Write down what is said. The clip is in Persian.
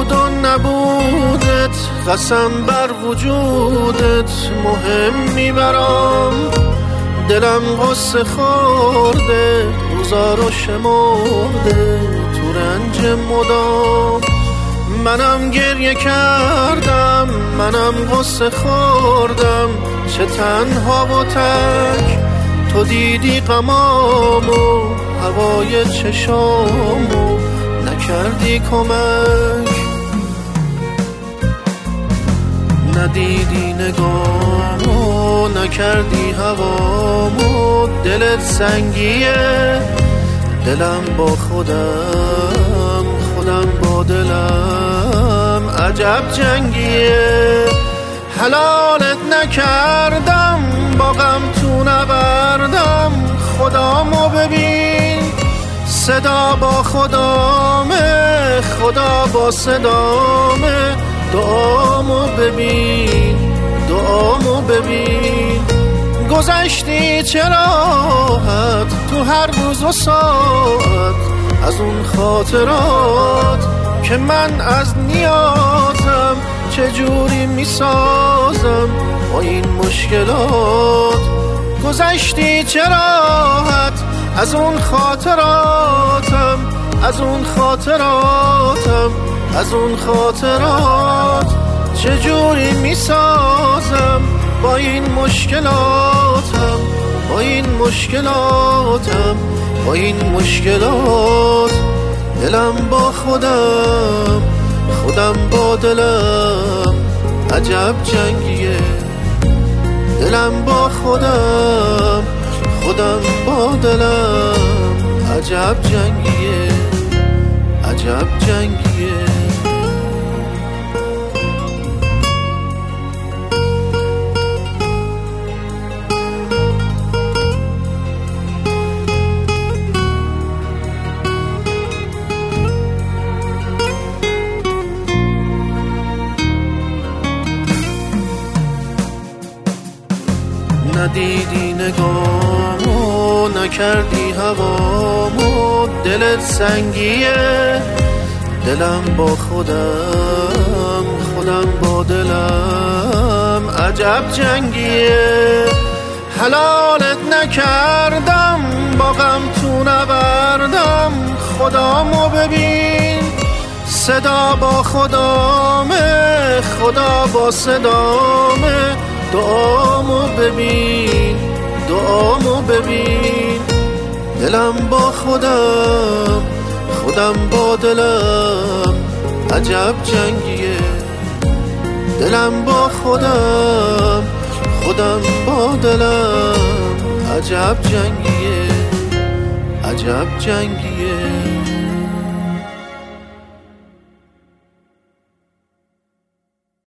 بود و نبودت، قسم بر وجودت مهم میبرم. دلم غصه خورده، روزا رو شمرده، تو رنج مدام. منم گریه کردم، منم غصه خوردم، چه تنها و تک. تو دیدی غمامو، هوای چشامو، نکردی کمک. ندیدی نگامو، نکردی هوامو. دلت سنگیه، دلم با خودم، خودم با دلم. عجب جنگیه، حلالت نکردم، با غم تو نبردم. خدامو ببین، صدا با خدامه، خدا با صدامه. دعامو ببین، دعامو ببین. گذشتی چه راحت تو هر روز و ساعت، از اون خاطرات که من از نیازم چجوری میسازم با این مشکلات. گذشتی چه راحت از اون خاطراتم، از اون خاطراتم، از اون خاطرات. چجوری میسازم با این مشکلاتم، با این مشکلاتم، با این مشکلات. دلم با خودم، خودم با دلم. عجب جنگیه، دلم با خودم، خودم با دلم. عجب جنگیه، عجب جنگیه. ندیدی نگامو، نکردی هوامو. دلت سنگیه، دلم با خودم، خودم با دلم. عجب جنگیه، حلالت نکردم، با غم تو نبردم. خدامو ببین، صدا با خدامه، خدا با صدامه. دعامو ببین، دعامو ببین. دلم با خودم، خودم با دلم. عجب جنگیه، دلم با خودم، خودم با دلم. عجب جنگیه، عجب جنگیه.